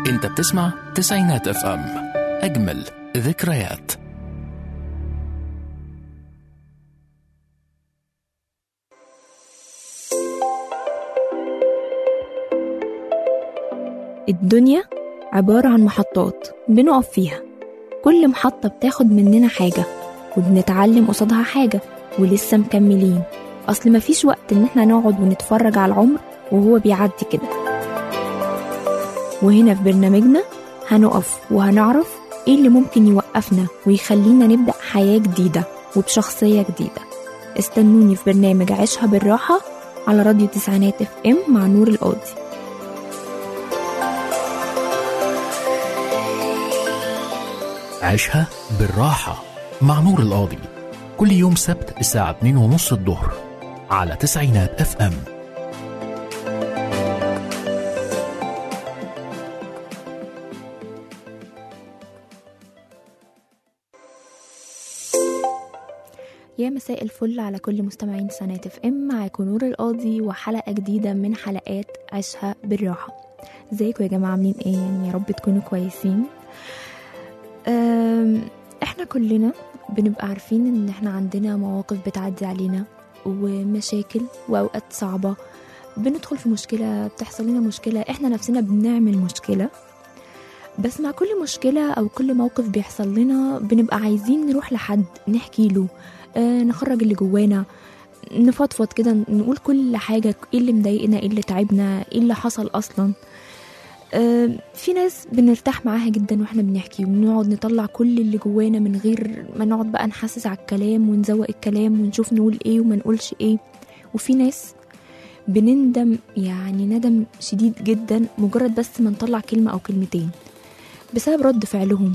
انت بتسمع تسعينات اف ام، اجمل ذكريات. الدنيا عبارة عن محطات بنقف فيها، كل محطة بتاخد مننا حاجة وبنتعلم قصادها حاجة ولسه مكملين. أصل مفيش وقت إن احنا نقعد ونتفرج على العمر وهو بيعدي كده. وهنا في برنامجنا هنقف وهنعرف ايه اللي ممكن يوقفنا ويخلينا نبدأ حياة جديدة وبشخصية جديدة. استنوني في برنامج عيشها بالراحة على راديو تسعينات اف ام مع نور القاضي. عيشها بالراحة مع نور القاضي، كل يوم سبت الساعة 2:30 الظهر على تسعينات اف ام. يا مساء الفل على كل مستمعين تسعينات اف ام، معاكم نور القاضي وحلقة جديدة من حلقات عيشها بالراحة. ازيكم يا جماعة، عاملين ايه؟ يعني يا رب تكونوا كويسين. احنا كلنا بنبقى عارفين ان احنا عندنا مواقف بتعدي علينا ومشاكل واوقات صعبة، بندخل في مشكلة، بتحصل لنا مشكلة، احنا نفسنا بنعمل مشكلة. بس مع كل مشكلة او كل موقف بيحصل لنا بنبقى عايزين نروح لحد نحكي له، نخرج اللي جوانا، نفضفض كده، نقول كل حاجة، ايه اللي مضايقنا، ايه اللي تعبنا، ايه اللي حصل اصلا. في ناس بنرتاح معاها جدا واحنا بنحكي ونقعد نطلع كل اللي جوانا من غير ما نقعد بقى نحسس على الكلام ونزوق الكلام ونشوف نقول ايه وما نقولش ايه. وفي ناس بنندم، يعني ندم شديد جدا مجرد بس ما نطلع كلمة او كلمتين بسبب رد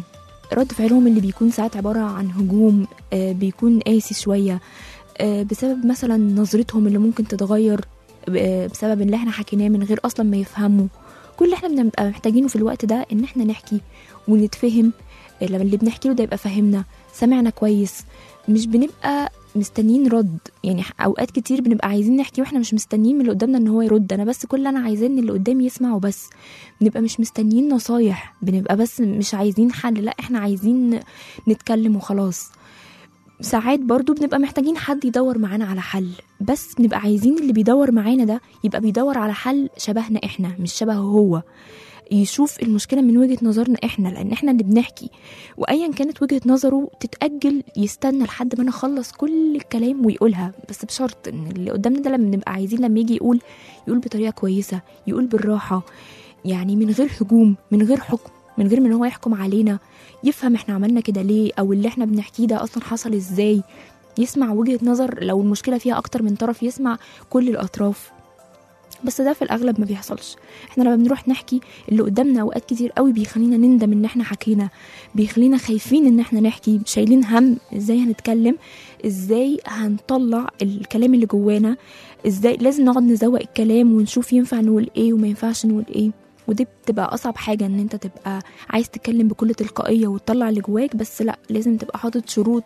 فعلهم اللي بيكون ساعات عبارة عن هجوم، بيكون قاسي شوية، بسبب مثلا نظرتهم اللي ممكن تتغير بسبب اللي احنا حكيناه من غير اصلا ما يفهموا. كل اللي احنا بنبقى محتاجينه في الوقت ده ان احنا نحكي ونتفهم، لما اللي بنحكي له ده يبقى فهمنا، سمعنا كويس، مش بنبقى مستنيين رد. يعني اوقات كتير بنبقى عايزين نحكي واحنا مش مستنيين من اللي قدامنا ان هو يرد، انا بس كل اللي انا عايزاه ان اللي قدامي يسمع وبس. بنبقى مش مستنيين نصايح، بنبقى بس مش عايزين حل، لا احنا عايزين نتكلم وخلاص. ساعات برضو بنبقى محتاجين حد يدور معانا على حل، بس بنبقى عايزين اللي بيدور معانا ده يبقى بيدور على حل شبهنا احنا مش شبهه هو، يشوف المشكلة من وجهة نظرنا احنا، لان احنا اللي بنحكي. وايا كانت وجهة نظره تتأجل، يستنى لحد ما نخلص كل الكلام ويقولها، بس بشرط ان اللي قدامنا ده لما نبقى عايزين لما يجي يقول بطريقة كويسة، يقول بالراحة، يعني من غير هجوم، من غير حكم، من غير من هو يحكم علينا، يفهم احنا عملنا كده ليه او اللي احنا بنحكيه ده اصلا حصل ازاي، يسمع وجهة نظر، لو المشكلة فيها اكتر من طرف يسمع كل الاطراف. بس ده في الاغلب ما بيحصلش. احنا لما بنروح نحكي اللي قدامنا اوقات كتير قوي بيخلينا نندم ان احنا حكينا، بيخلينا خايفين ان احنا نحكي، شايلين هم ازاي هنتكلم، ازاي هنطلع الكلام اللي جوانا، ازاي لازم نقعد نزوق الكلام ونشوف ينفع نقول ايه وما ينفعش نقول ايه. ودي بتبقى اصعب حاجة، ان انت تبقى عايز تتكلم بكل تلقائية وتطلع اللي جواك، بس لا، لازم تبقى حاطط شروط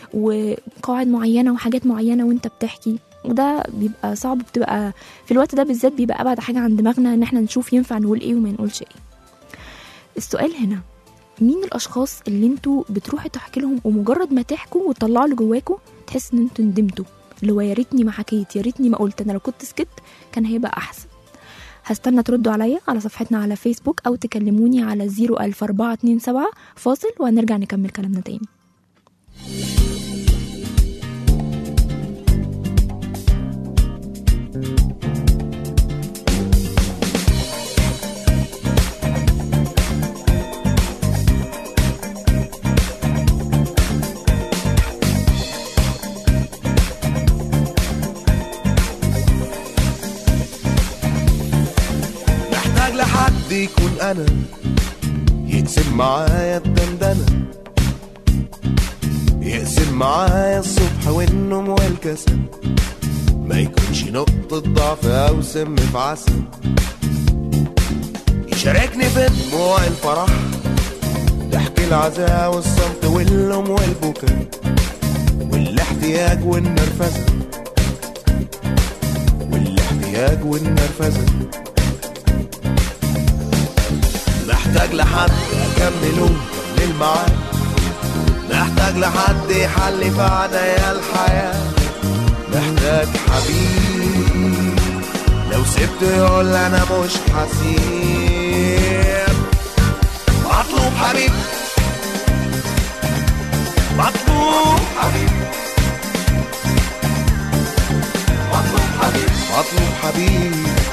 وقواعد معينة وحاجات معينة وانت بتحكي. وده بيبقى صعب، بتبقى في الوقت ده بالذات بيبقى ابعد حاجة عن دماغنا ان احنا نشوف ينفع نقول ايه وما نقولش ايه. السؤال هنا، مين الاشخاص اللي انتوا بتروحوا تحكي لهم ومجرد ما تحكوا وتطلعوا اللي جواكوا تحس ان انتوا ندمتوا، اللي هو يا ريتني ما حكيت، يا ريتني ما قلت، انا لو كنت سكت كان هيبقى احسن. هستنى تردوا عليا على صفحتنا على فيسبوك او تكلموني على 01427 فاصل وهنرجع نكمل كلامنا تاني. لحد يكون أنا يقسم معايا الدندنة، يقسم معايا الصبح والنوم والكسل، ما يكونش نقطة ضعف أو سم في عسل، يشاركني في دموع الفرح، ضحك العزاء والصمت واللوم والبكاء والاحتياج والنرفزة، والاحتياج والنرفزة. محتاج لحد أكمله للمعاد، محتاج لحد يحلي في عنايا الحياة، محتاج حبيب لو سبته يقول أنا مش حسيب. مطلوب حبيب، مطلوب حبيب، مطلوب حبيب، مطلوب حبيب،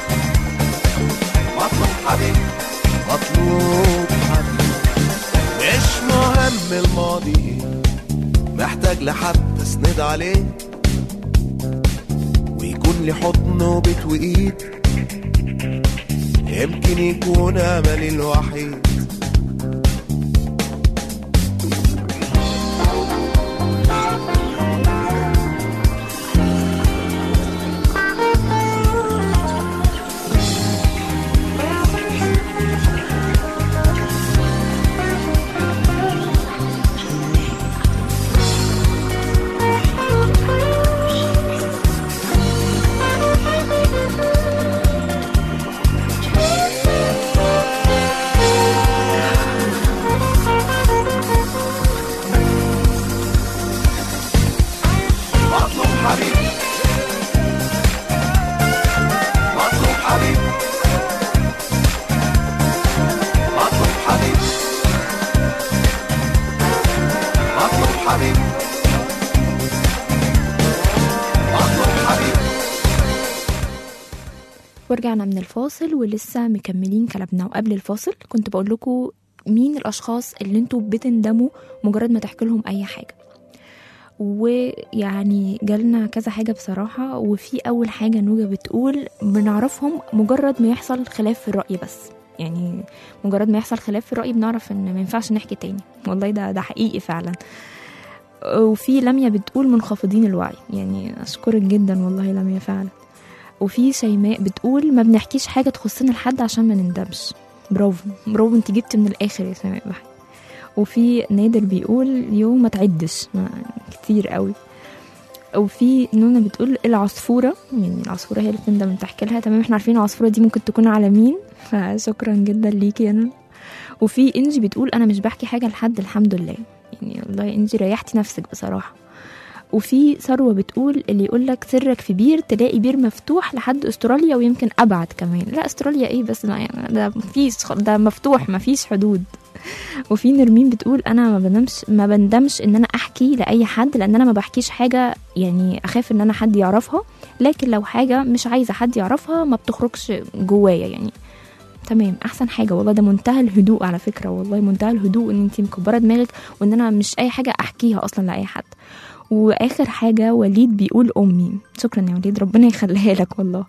مطلوب حبيب، مطلوب حبيب. مش مهم الماضي، محتاج لحد اسند عليه ويكون لي حضن وبيت وايد، يمكن يكون املي الوحيد. ورجعنا من الفاصل ولسه مكملين كلامنا. وقبل الفاصل كنت بقول لكم مين الاشخاص اللي انتوا بتندموا مجرد ما تحكي لهم اي حاجه، ويعني جالنا كذا حاجه بصراحه. وفي اول حاجه نوجة بتقول بنعرفهم مجرد ما يحصل خلاف في الراي، بس يعني مجرد ما يحصل خلاف في الراي بنعرف ان ما ينفعش نحكي تاني. والله ده حقيقي فعلا. وفي لميا بتقول منخفضين الوعي، يعني اشكرك جدا والله لميا فعلا. وفي شيماء بتقول ما بنحكيش حاجه تخصنا لحد عشان ما نندمش. برافو برافو، انت جبت من الاخر يا شيماء بحي. وفي نادر بيقول يوم ما تعدش كتير قوي. وفي نونا بتقول العصفوره، يعني العصفوره هي اللي بتندم تحكي لها. تمام، احنا عارفين العصفوره دي ممكن تكون على مين، فشكرا جدا ليكي يا نونا. وفي انجي بتقول انا مش بحكي حاجه لحد الحمد لله، يعني والله انجي ريحتي نفسك بصراحه. وفي ثروة بتقول اللي يقولك سرك في بير تلاقي بير مفتوح لحد استراليا ويمكن ابعد كمان. لا استراليا ايه بس، لا يعني ده مفتوح مفيش حدود. وفي نرمين بتقول انا ما بندمش ان انا احكي لاي حد، لان انا ما بحكيش حاجه يعني اخاف ان انا حد يعرفها، لكن لو حاجه مش عايزه حد يعرفها ما بتخرجش جوايا يعني. تمام، احسن حاجه والله، ده منتهى الهدوء على فكره، والله منتهى الهدوء ان انتي مكبره دماغك وان انا مش اي حاجه احكيها اصلا لاي حد. واخر حاجه وليد بيقول امي. شكرا يا وليد، ربنا يخليها لك والله.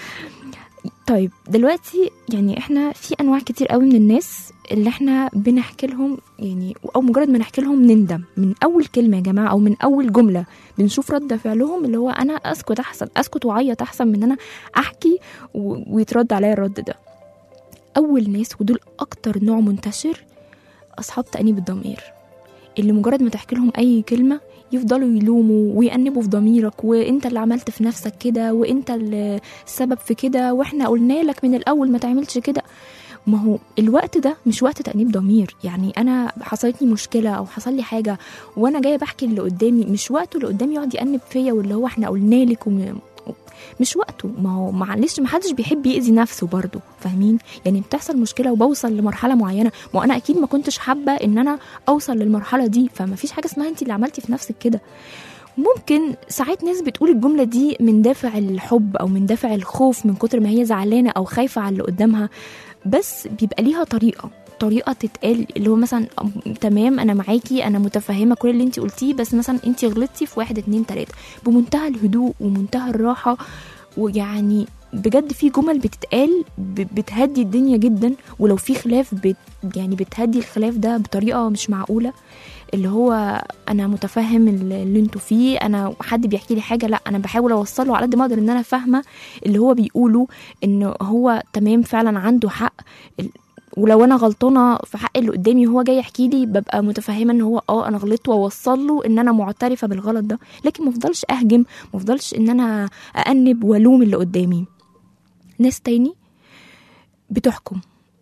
طيب دلوقتي يعني احنا في انواع كتير قوي من الناس اللي احنا بنحكي لهم يعني، او مجرد ما نحكي لهم نندم من اول كلمه يا جماعه، او من اول جمله بنشوف رد فعلهم اللي هو انا اسكت احسن، اسكت واعيط احسن من ان انا احكي ويترد عليا الرد ده. اول ناس ودول اكتر نوع منتشر اصحاب تأنيب الضمير، اللي مجرد ما تحكي لهم اي كلمه يفضلوا يلوموا ويأنبوا في ضميرك، وانت اللي عملت في نفسك كده، وانت اللي السبب في كده، واحنا قلنا لك من الاول ما تعملش كده. ما هو الوقت ده مش وقت تأنيب ضمير، يعني انا حصلت لي مشكله او حصل لي حاجه وانا جايه بحكي اللي قدامي، مش وقته اللي قدامي يقعد يأنب فيا واللي هو احنا قلنا لك مش وقته. ما هو معلش ما حدش بيحب يأذي نفسه برضو، فاهمين؟ يعني بتحصل مشكله وبوصل لمرحله معينه، ما انا اكيد ما كنتش حابه ان انا اوصل للمرحله دي، فما فيش حاجه اسمها انت اللي عملتي في نفسك كده. ممكن ساعات ناس بتقول الجمله دي من دافع الحب او من دافع الخوف، من كتر ما هي زعلانه او خايفه على اللي قدامها، بس بيبقى ليها طريقه تتقال، اللي هو مثلا تمام انا معاكي، انا متفهمه كل اللي انت قلتيه، بس مثلا انت غلطتي في 1 2 3 بمنتهى الهدوء ومنتهى الراحه. ويعني بجد في جمل بتتقال بتهدي الدنيا جدا، ولو في خلاف يعني بتهدي الخلاف ده بطريقه مش معقوله، اللي هو انا متفهم اللي انتوا فيه، انا حد بيحكي لي حاجه لا انا بحاول اوصله على قد ما اقدر ان انا فاهمه اللي هو بيقوله، ان هو تمام فعلا عنده حق، ولو انا غلطانه في حق اللي قدامي وهو جاي يحكي لي ببقى متفهمه ان هو انا غلطت، واوصل له ان انا معترفه بالغلط ده، لكن ما افضلش اهجم، ما افضلش ان انا اانب والوم اللي قدامي. ناس تاني بتحكم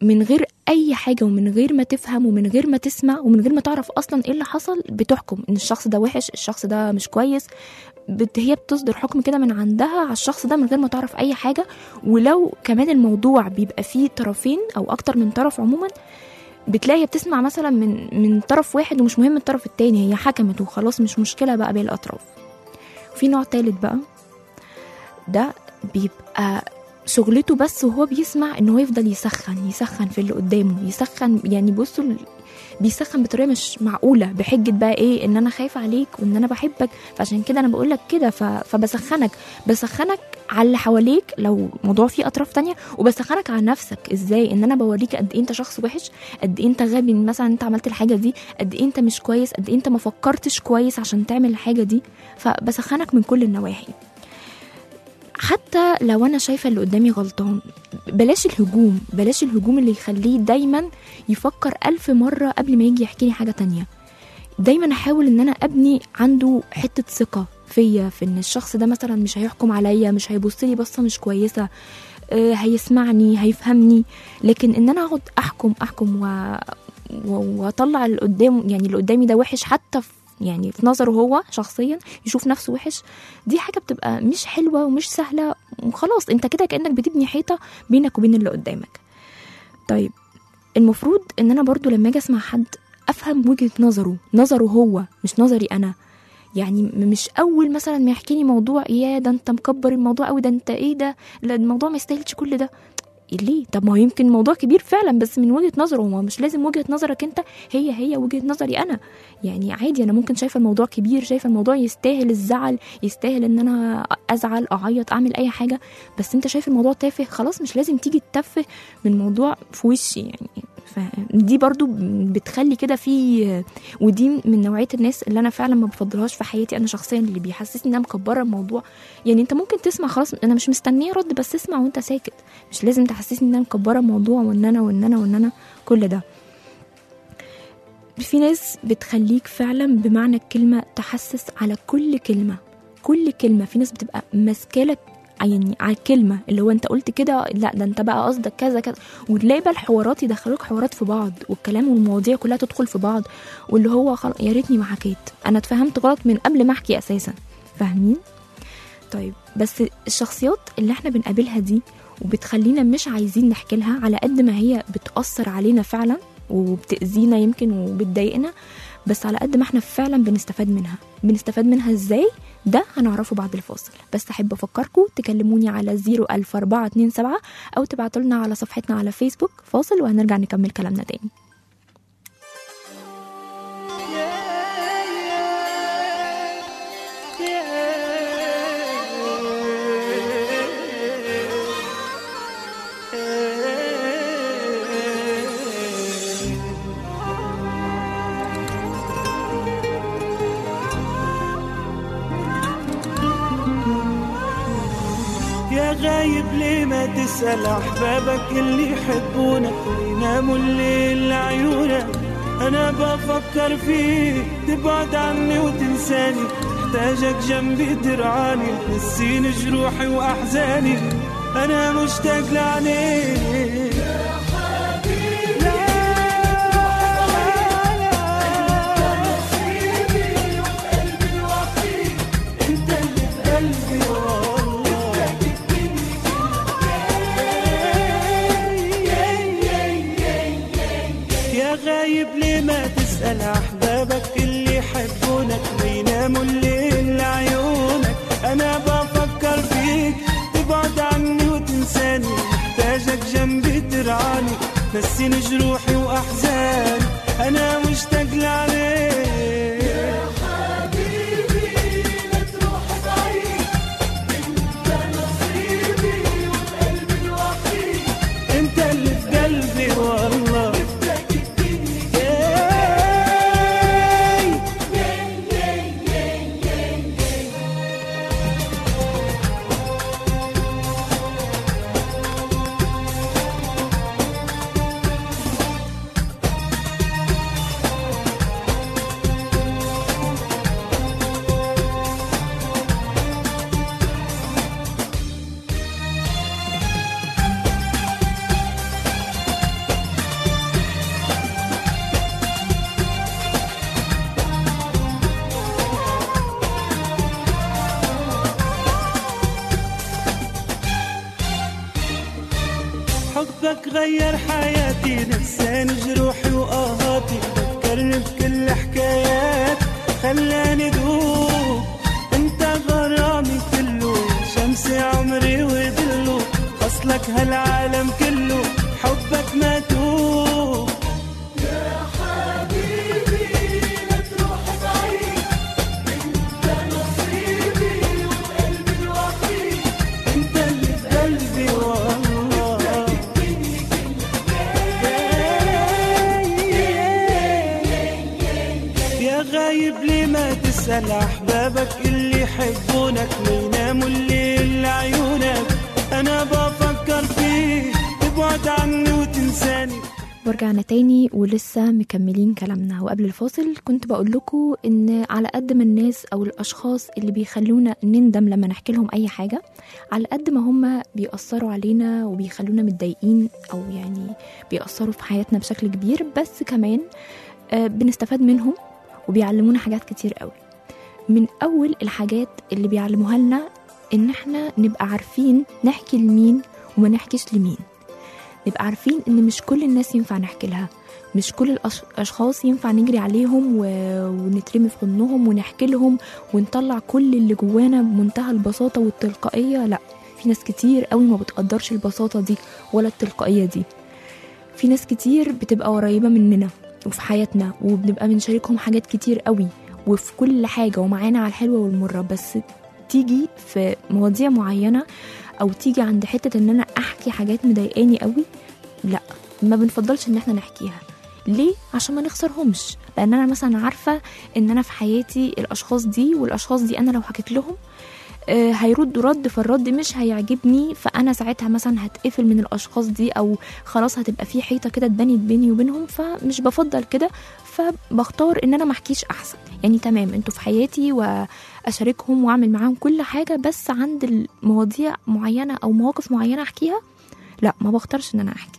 من غير اي حاجه ومن غير ما تفهم ومن غير ما تسمع ومن غير ما تعرف اصلا ايه اللي حصل بتحكم ان الشخص ده وحش، الشخص ده مش كويس. هي بتصدر حكم كده من عندها على الشخص ده من غير ما تعرف اي حاجه. ولو كمان الموضوع بيبقى فيه طرفين او اكتر من طرف عموما، بتلاقي هي بتسمع مثلا من طرف واحد ومش مهم الطرف التاني، هي حكمت وخلاص، مش مشكله بقى باقي الاطراف. في نوع تالت بقى، ده بيبقى شغلته بس وهو بيسمع ان هو يفضل يسخن في اللي قدامه، يسخن يعني بصوا بيسخن بطريقه مش معقوله، بحجه بقى ايه، ان انا خايفه عليك وان انا بحبك فعشان كده انا بقول لك كده، فبسخنك على اللي حواليك لو موضوع فيه اطراف تانية، وبسخنك على نفسك. ازاي؟ ان انا بوريك قد ايه انت شخص وحش، قد ايه انت غبي مثلا انت عملت الحاجه دي، قد ايه انت مش كويس، قد ايه انت ما فكرتش كويس عشان تعمل الحاجه دي. فبسخنك من كل النواحي. حتى لو انا شايفه اللي قدامي غلطان، بلاش الهجوم اللي يخليه دايما يفكر 1000 مرة قبل ما يجي يحكي لي حاجة تانية. دايما احاول ان انا ابني عنده حتة ثقة فيا، في ان الشخص ده مثلا مش هيحكم عليا، مش هيبص لي بصة مش كويسة، هيسمعني، هيفهمني. لكن ان انا اقعد احكم واطلع اللي قدام، يعني اللي قدامي ده وحش حتى يعني في نظره هو شخصيا يشوف نفسه وحش، دي حاجة بتبقى مش حلوة ومش سهلة، وخلاص انت كده كأنك بتبني حيطة بينك وبين اللي قدامك. طيب المفروض ان انا برضو لما اجي اسمع حد افهم وجهة نظره هو، مش نظري انا. يعني مش اول مثلا ما يحكي لي موضوع، يا ده انت مكبر الموضوع قوي، ده انت ايه ده، لا الموضوع ما يستاهلش كل ده. ليه؟ طب ما هو يمكن موضوع كبير فعلا بس من وجهة نظره هو، مش لازم وجهة نظرك انت هي وجهة نظري انا. يعني عادي، انا ممكن شايفه الموضوع كبير، شايفه الموضوع يستاهل الزعل، يستاهل ان انا ازعل اعيط اعمل اي حاجه، بس انت شايف الموضوع تافه، خلاص مش لازم تيجي تتفه من موضوع في وشي يعني. فدي برضو بتخلي كده في، ودي من نوعيه الناس اللي انا فعلا ما بفضلهاش في حياتي انا شخصيا، اللي بيحسسني ان انا مكبره الموضوع. يعني انت ممكن تسمع خلاص، انا مش مستنيه رد، بس اسمع وانت ساكت، مش لازم تحسسني ان انا مكبره الموضوع وان انا كل ده. في ناس بتخليك فعلا بمعنى الكلمه تحسس على كل كلمه. في ناس بتبقى ماسكالك يعني على الكلمه، اللي هو انت قلت كده، لا ده انت بقى قصدك كذا كذا، وتلاقي بقى الحوارات يدخلوك حوارات في بعض، والكلام والمواضيع كلها تدخل في بعض، واللي هو يا ريتني ما حكيت، انا اتفهمت غلط من قبل ما احكي اساسا. فاهمين؟ طيب بس الشخصيات اللي احنا بنقابلها دي وبتخلينا مش عايزين نحكي لها، على قد ما هي بتأثر علينا فعلا وبتأذينا يمكن وبتضايقنا، بس على قد ما احنا فعلا بنستفاد منها ازاي، ده هنعرفه بعد الفاصل. بس احب افكركم تكلموني على 01427 او تبعتوا لنا على صفحتنا على فيسبوك. فاصل وهنرجع نكمل كلامنا تاني. غايب ليه ما تسأل أحبابك اللي يحبونك ويناموا الليل لعيونك. أنا بفكر فيك تبعد عني وتنساني، محتاجك جنبي ترعاني، تنسيني جروحي وأحزاني، أنا مشتاق لعينيك غايب ليه ما تسأل أحبابك اللي يحبونك ويناموا الليل لعيونك. أنا بفكر فيك تبعد عني وتنساني، محتاجك جنبي ترعاني، نسيني جروحي وأحزاني، أنا مشتاق لعليك يا حبيبي. لا تروح بعيد، انت نصيبي وقلبي الوحيد، انت اللي في قلبي والله. حبك غير حياتي، نساني جروحي وآهاتي، ذكرني بكل حكايات خلاني دوب. انت غرامي كله، شمسي عمري وظله، خصلك هالعالم كله، حبك ما توب. يا حبيبي لا تروح بعيد، انت نصيبي وقلبي الوحيد، انت اللي بقلبي والله. يا غايب ليه ما تسأل أحبابك اللي يحبونك، ويناموا الليل لعيونك، أنا بفكر فيك تبعد عني وتنساني. ورجعنا تاني ولسه مكملين كلامنا. وقبل الفاصل كنت بقول لكم ان على قد ما الناس او الاشخاص اللي بيخلونا نندم لما نحكي لهم اي حاجة، على قد ما هم بيأثروا علينا وبيخلونا متضايقين، او يعني بيأثروا في حياتنا بشكل كبير، بس كمان بنستفاد منهم وبيعلمونا حاجات كتير قوي. من اول الحاجات اللي بيعلموها لنا ان احنا نبقى عارفين نحكي لمين وما نحكيش لمين. نبقى عارفين ان مش كل الناس ينفع نحكي لها، مش كل الاشخاص ينفع نجري عليهم ونترمي في حضنهم ونحكي لهم ونطلع كل اللي جوانا بمنتهى البساطة والتلقائية. لا، في ناس كتير قوي ما بتقدرش البساطة دي ولا التلقائية دي. في ناس كتير بتبقى قريبة مننا وفي حياتنا، وبنبقى بنشاركهم حاجات كتير قوي وفي كل حاجة ومعانا على الحلوة والمرة، بس تيجي في مواضيع معينة او تيجي عند حتة ان انا احكي حاجات مضايقاني قوي، لا، ما بنفضلش ان احنا نحكيها. ليه؟ عشان ما نخسرهمش. لان انا مثلا عارفة ان انا في حياتي الاشخاص دي والاشخاص دي انا لو حكيت لهم هيردوا رد، فالرد مش هيعجبني، فانا ساعتها مثلا هتقفل من الاشخاص دي، او خلاص هتبقى في حيطة كده اتبنت بيني وبينهم، فمش بفضل كده، فبختار ان انا ما احكيش احسن. يعني تمام، انتوا في حياتي واشاركهم واعمل معاهم كل حاجة، بس عند المواضيع معينة او مواقف معينة احكيها، لا، ما بختارش ان انا احكي.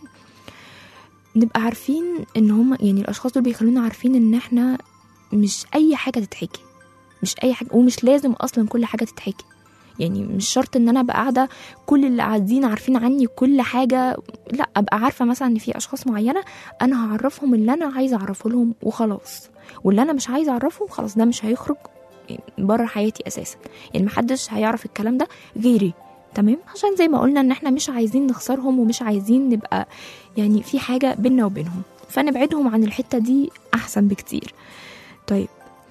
نبقى عارفين ان هم يعني الاشخاص دول بيخلونا عارفين ان احنا مش اي حاجة تتحكي، مش اي حاجة، ومش لازم اصلا كل حاجة تتحكي. يعني مش شرط ان انا ابقى قاعده كل اللي قاعدين عارفين عني كل حاجه، لا، ابقى عارفه مثلا ان في اشخاص معينه انا هعرفهم اللي انا عايزه اعرفه لهم وخلاص، واللي انا مش عايزه اعرفه خلاص ده مش هيخرج بره حياتي اساسا. يعني محدش هيعرف الكلام ده غيري، تمام؟ عشان زي ما قلنا ان احنا مش عايزين نخسرهم ومش عايزين نبقى يعني في حاجه بيننا وبينهم، فنبعدهم عن الحته دي احسن بكتير. طيب،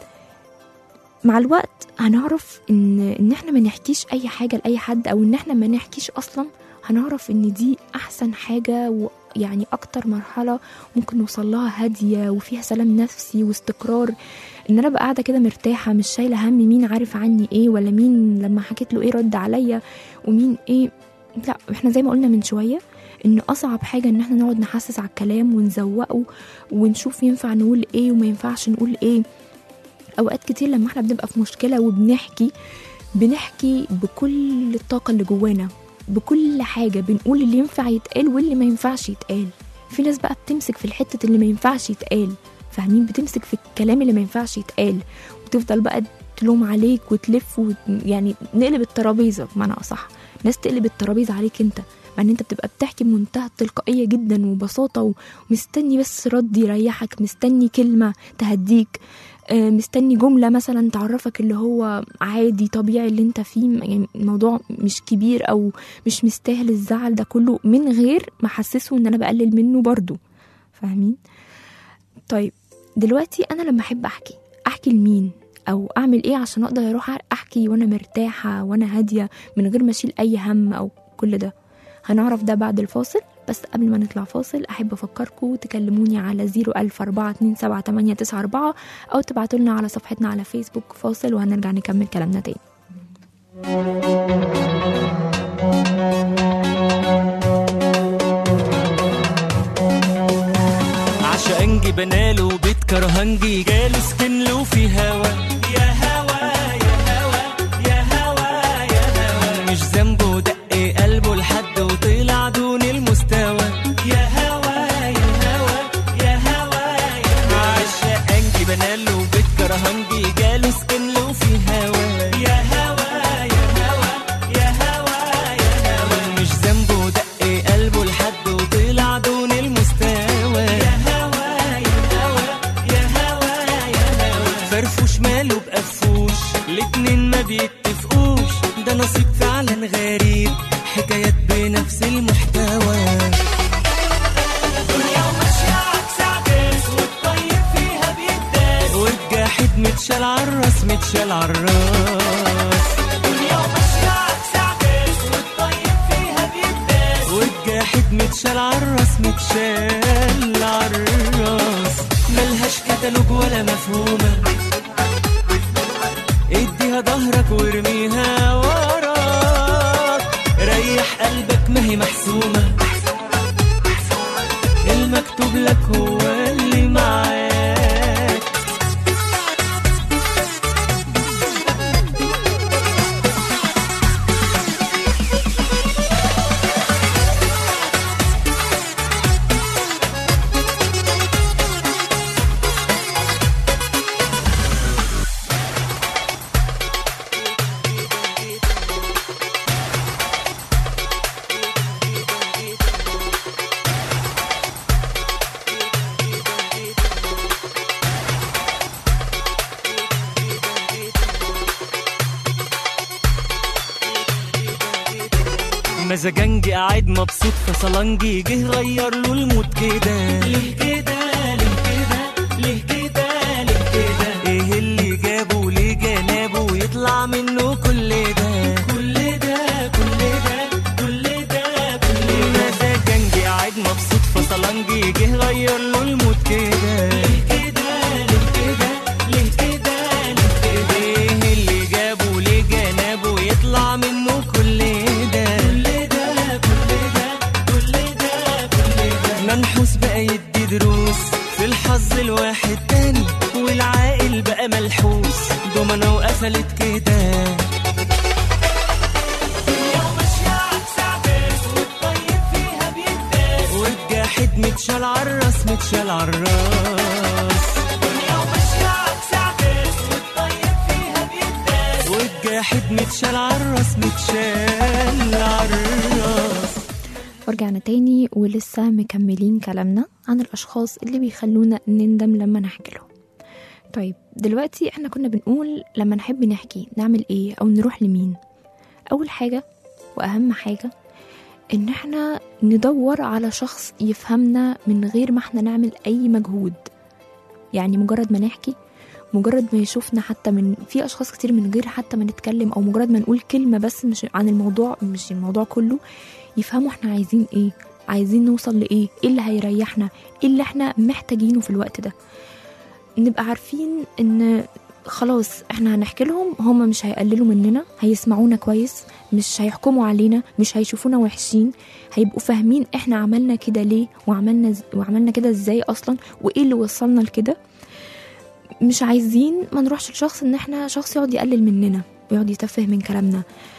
مع الوقت هنعرف ان احنا ما نحكيش اي حاجة لأي حد، او ان احنا ما نحكيش اصلا. هنعرف ان دي احسن حاجة، ويعني اكتر مرحلة ممكن نوصل لها هادية وفيها سلام نفسي واستقرار، ان انا بقى قاعدة كده مرتاحة، مش شايلة هم مين عارف عني ايه، ولا مين لما حكيت له ايه رد عليا، ومين ايه. لا، احنا زي ما قلنا من شوية ان اصعب حاجة ان احنا نقعد نحسس على الكلام ونزوقه ونشوف ينفع نقول ايه وما ينفعش نقول ايه. اوقات كتير لما احنا بنبقى في مشكلة وبنحكي بكل الطاقة اللي جوانا، بكل حاجة، بنقول اللي ينفع يتقال واللي ما ينفعش يتقال. في ناس بقى بتمسك في الحتة اللي ما ينفعش يتقال، فاهمين؟ بتمسك في الكلام اللي ما ينفعش يتقال، وتفضل بقى تلوم عليك وتلف يعني نقلب الترابيزة بمعنى أصح. ناس تقلب الترابيزة عليك انت، مع ان انت بتبقى بتحكي بمنتهى التلقائية جدا وبساطة، ومستني بس رد يريحك، مستني كلمة تهديك، مستني جملة مثلا تعرفك اللي هو عادي طبيعي اللي انت فيه، يعني الموضوع مش كبير او مش مستاهل الزعل ده كله، من غير ما حسسه ان انا بقلل منه برضو، فاهمين؟ طيب، دلوقتي انا لما احب احكي لمين او اعمل ايه عشان اقدر اروح احكي وانا مرتاحة وانا هادية من غير ما اشيل اي هم او كل ده؟ هنعرف ده بعد الفاصل. بس قبل ما نطلع فاصل أحب أفكركم تكلموني على 004278994 أو تبعتوا لنا على صفحتنا على فيسبوك. فاصل وهنرجع نكمل كلامنا تاني. عشقنجي بناله بيت كرهنجي جاله سكنله في هوا، يا هوا يا هوا يا هوا يا هوا، مش ذنبه دق قلبه لحد وطلع دون المستوى، يا هوا يا هوا يا هوا يا هوا. عشقنجي بناله بيت كرهنجي جاله سكنله في هوا، يا هوا يا هوا يا هوا يا هوا، مش ذنبه دق قلبه لحد نفس المحتوى. دنيا وماشية عكس عكاس والطيب فيها بيداس والجاحد متشال عالراس متشال عالراس. دنيا وماشية عكس عكاس والطيب فيها بيداس والجاحد متشال عالراس متشال عالراس. ملهاش كتالوج ولا مفهومة، اديها ظهرك وارميها وراك. ريح قلبك ما هي محسومة، المكتوب لك هو اللي معاك. مزاجنجي قاعد مبسوط فصلنجي جه غير له المود كده. ليه كده ليه كده ليه كده ليه كده؟ ايه اللي جابه ليه جنابه ويطلع منه كل ده كل ده كل ده كل ده كل ده؟ مزاجنجي قاعد مبسوط فصلنجي جه غير له المود كده. ليه كده ليه كده ليه كده ليه كده؟ ايه اللي جابه ليه جنابه ويطلع منه كل ده منحوس بقى يدي دروس في الحظ الواحد تاني والعاقل بقى ملحوس دومنا وقفلت كده. دنيا وماشية عكس عكاس والطيب فيها بيداس والجاحد متشال عالراس متشال عالراس. دنيا وماشية عكس عكاس والطيب فيها بيداس والجاحد متشال عالراس متشال عالراس. ورجعنا تاني ولسه مكملين كلامنا عن الأشخاص اللي بيخلونا نندم لما نحكي لهم. طيب دلوقتي احنا كنا بنقول لما نحب نحكي نعمل ايه أو نروح لمين. أول حاجة وأهم حاجة إن احنا ندور على شخص يفهمنا من غير ما احنا نعمل أي مجهود. يعني مجرد ما نحكي، مجرد ما يشوفنا، حتى من في أشخاص كتير من غير حتى ما نتكلم أو مجرد ما نقول كلمة بس مش عن الموضوع، مش الموضوع كله، يفهموا احنا عايزين ايه، عايزين نوصل لايه، ايه اللي هيريحنا، ايه اللي احنا محتاجينه في الوقت ده. نبقى عارفين ان خلاص احنا هنحكي لهم، هم مش هيقللوا مننا، هيسمعونا كويس، مش هيحكموا علينا، مش هيشوفونا وحشين، هيبقوا فاهمين احنا عملنا كده ليه وعملنا كده ازاي اصلا وايه اللي وصلنا لكده. مش عايزين ما نروحش لشخص ان احنا شخص يقعد يقلل مننا ويقعد يتفه من كلامنا.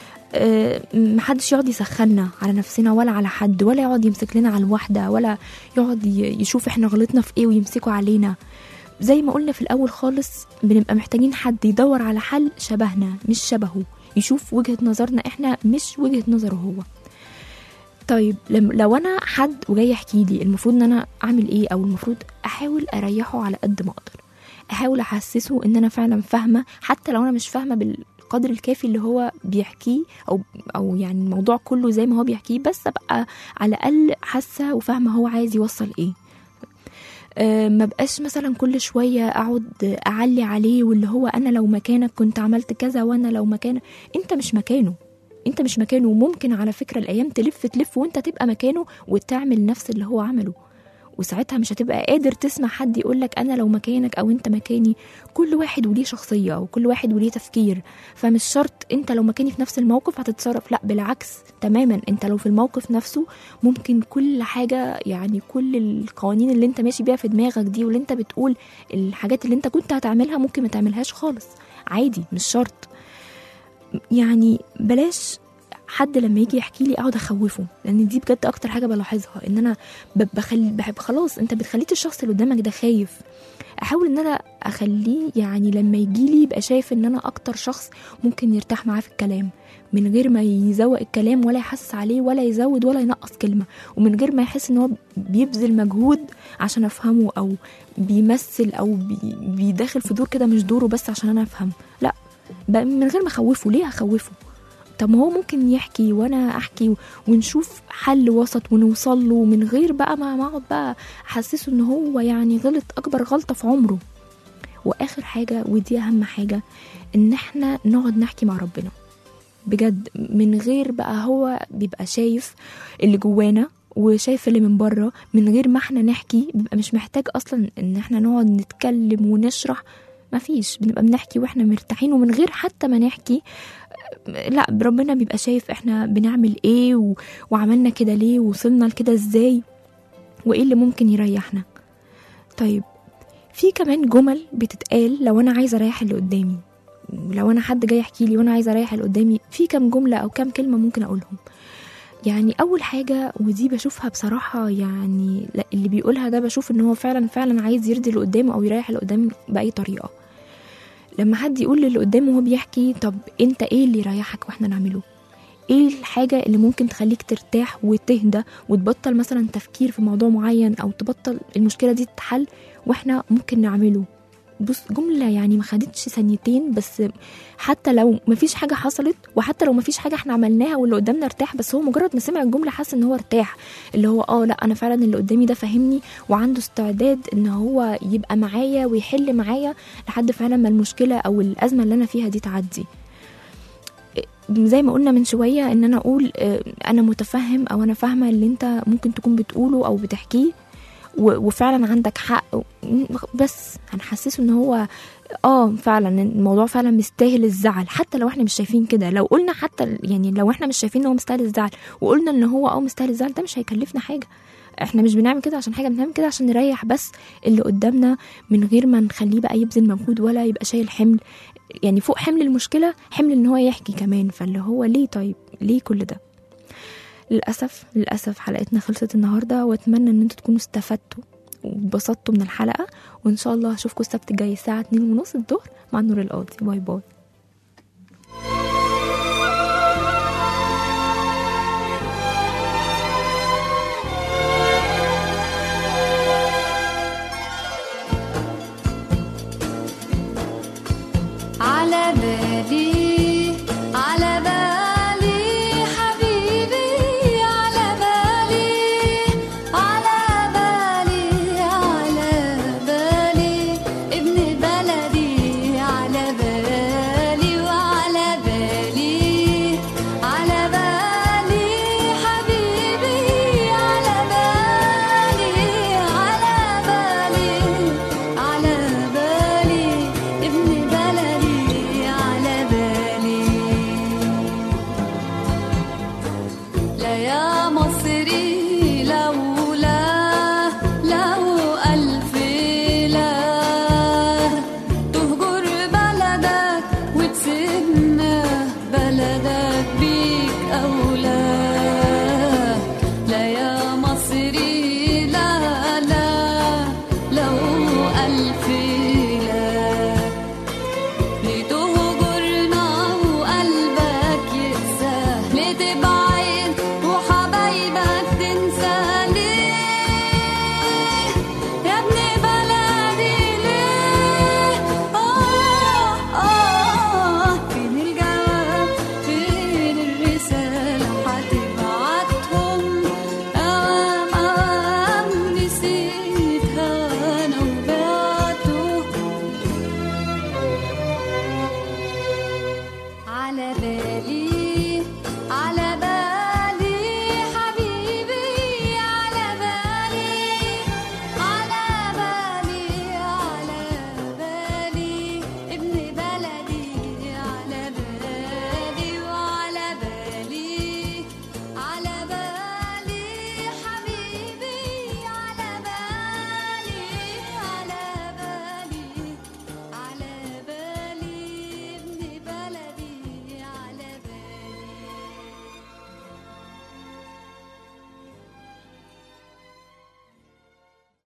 محدش يقعد يسخننا على نفسنا ولا على حد، ولا يقعد يمسك لنا على الواحدة، ولا يقعد يشوف احنا غلطنا في ايه ويمسكوا علينا. زي ما قلنا في الاول خالص، بنبقى محتاجين حد يدور على حل شبهنا مش شبهه، يشوف وجهة نظرنا احنا مش وجهة نظره هو. طيب لو انا حد وجاي يحكي لي، المفروض ان انا اعمل ايه؟ او المفروض احاول اريحه على قد ما اقدر، احاول احسسه ان انا فعلا فاهمه، حتى لو انا مش فاهمه بالقدر الكافي اللي هو بيحكيه او يعني الموضوع كله زي ما هو بيحكيه، بس ابقى على الاقل حاسه وفاهمه هو عايز يوصل ايه. ما بقاش مثلا كل شويه اقعد اعلي عليه، واللي هو انا لو مكانك كنت عملت كذا، وانا لو مكانك. انت مش مكانه، وممكن على فكره الايام تلف وانت تبقى مكانه وتعمل نفس اللي هو عمله، وساعتها مش هتبقى قادر تسمع حد يقولك أنا لو مكانك أو أنت مكاني. كل واحد وليه شخصية وكل واحد وليه تفكير، فمش شرط أنت لو مكاني في نفس الموقف هتتصرف، لا بالعكس تماما. أنت لو في الموقف نفسه ممكن كل حاجة، يعني كل القوانين اللي أنت ماشي بيها في دماغك دي، واللي أنت بتقول الحاجات اللي أنت كنت هتعملها ممكن ما تعملهاش خالص، عادي مش شرط. يعني بلاش حد لما يجي يحكي لي اقعد اخوفه، لان دي بجد اكتر حاجه بلاحظها، ان انا بحب خلاص انت بتخليت الشخص اللي قدامك ده خايف. احاول ان انا اخليه يعني لما يجي لي يبقى شايف ان انا اكتر شخص ممكن يرتاح معاه في الكلام، من غير ما يزوق الكلام ولا يحسس عليه ولا يزود ولا ينقص كلمه، ومن غير ما يحس ان هو بيبذل مجهود عشان افهمه، او بيمثل او بيداخل في دور كده مش دوره بس عشان انا افهم. لا، من غير ما اخوفه. ليه هخوفه؟ طب ما هو ممكن يحكي وانا احكي ونشوف حل وسط ونوصل له من غير بقى ما اقعد بقى احسسه ان هو يعني غلط اكبر غلطة في عمره. واخر حاجة ودي اهم حاجة، ان احنا نقعد نحكي مع ربنا بجد، من غير بقى هو بيبقى شايف اللي جوانا وشايف اللي من بره، من غير ما احنا نحكي بيبقى مش محتاج اصلا ان احنا نقعد نتكلم ونشرح، ما فيش، بنبقى بنحكي واحنا مرتاحين، ومن غير حتى ما نحكي لا ربنا بيبقى شايف احنا بنعمل ايه وعملنا كده ليه ووصلنا لكده ازاي وايه اللي ممكن يريحنا. طيب في كمان جمل بتتقال لو انا عايزه اريح اللي قدامي، لو انا حد جاي يحكي لي وانا عايزه اريح اللي قدامي، في كام جمله او كام كلمه ممكن اقولهم. يعني اول حاجه ودي بشوفها بصراحه، يعني اللي بيقولها ده بشوف ان هو فعلا عايز يرضي اللي قدامه او يريح اللي قدامه باي طريقه. لما حد يقول للي قدامه وهو بيحكي طب انت ايه اللي يريحك واحنا نعمله، ايه الحاجه اللي ممكن تخليك ترتاح وتهدى وتبطل مثلا تفكير في موضوع معين او تبطل المشكله دي تتحل واحنا ممكن نعمله. بص جملة يعني ما خدتش ثانيتين بس، حتى لو مفيش حاجة حصلت وحتى لو مفيش حاجة احنا عملناها واللي قدامنا ارتاح، بس هو مجرد ما سمع الجملة حس ان هو ارتاح، اللي هو لا انا فعلا اللي قدامي ده فاهمني وعنده استعداد ان هو يبقى معايا ويحل معايا لحد فعلا ما المشكلة او الازمة اللي انا فيها دي تعدي. زي ما قلنا من شوية ان انا اقول انا متفهم او انا فاهمة اللي انت ممكن تكون بتقوله او بتحكيه وفعلا عندك حق، بس هنحسسه ان هو فعلا الموضوع فعلا مستاهل الزعل، حتى لو احنا مش شايفين كده. لو قلنا حتى يعني لو احنا مش شايفين ان هو مستاهل الزعل وقلنا ان هو مستاهل الزعل، ده مش هيكلفنا حاجة. احنا مش بنعمل كده عشان حاجة، بنعمل كده عشان نريح بس اللي قدامنا من غير ما نخليه بقى يبذل مجهود ولا يبقى شايل حمل، يعني فوق حمل المشكلة حمل ان هو يحكي كمان. فاللي هو ليه طيب ليه كل ده؟ للأسف حلقتنا خلصت النهاردة، واتمنى ان انتوا تكونوا استفدتوا واتبسطتوا من الحلقة، وان شاء الله هشوفكم السبت الجاي الساعة 2:30 الظهر مع نور القاضي. باي باي.